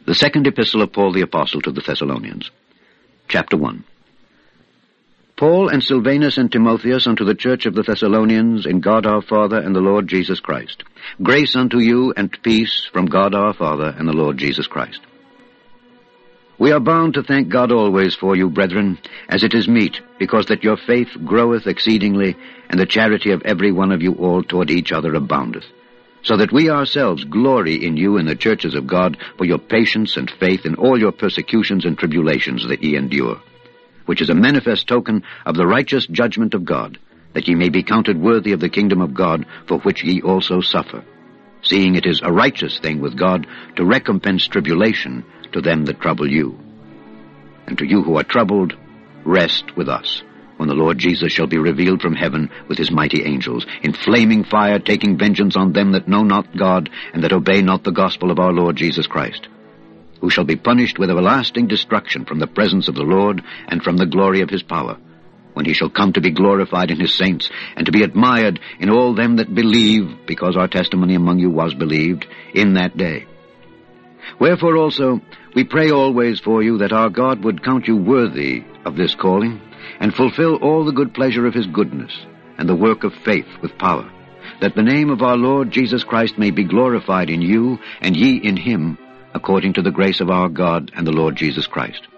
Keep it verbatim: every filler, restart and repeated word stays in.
The second epistle of Paul the Apostle to the Thessalonians. Chapter one. Paul and Silvanus and Timotheus unto the church of the Thessalonians in God our Father and the Lord Jesus Christ. Grace unto you and peace from God our Father and the Lord Jesus Christ. We are bound to thank God always for you, brethren, as it is meet, because that your faith groweth exceedingly, and the charity of every one of you all toward each other aboundeth. So that we ourselves glory in you in the churches of God for your patience and faith in all your persecutions and tribulations that ye endure, which is a manifest token of the righteous judgment of God, that ye may be counted worthy of the kingdom of God, for which ye also suffer, seeing it is a righteous thing with God to recompense tribulation to them that trouble you. And to you who are troubled, rest with us, when the Lord Jesus shall be revealed from heaven with his mighty angels, in flaming fire, taking vengeance on them that know not God, and that obey not the gospel of our Lord Jesus Christ, who shall be punished with everlasting destruction from the presence of the Lord and from the glory of his power, when he shall come to be glorified in his saints, and to be admired in all them that believe, because our testimony among you was believed, in that day. Wherefore also we pray always for you, that our God would count you worthy of this calling, and fulfill all the good pleasure of his goodness, and the work of faith with power, that the name of our Lord Jesus Christ may be glorified in you, and ye in him, according to the grace of our God and the Lord Jesus Christ.